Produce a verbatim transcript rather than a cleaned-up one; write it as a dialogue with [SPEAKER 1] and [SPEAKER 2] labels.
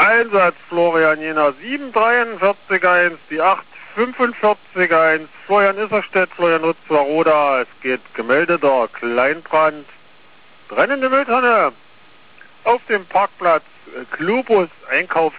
[SPEAKER 1] Einsatz Florian Jena sieben dreiundvierzig eins, die acht fünfundvierzig eins, Florian Isserstedt, Florian Nutzwaroda, es geht gemeldeter Kleinbrand, brennende Mülltonne auf dem Parkplatz Globus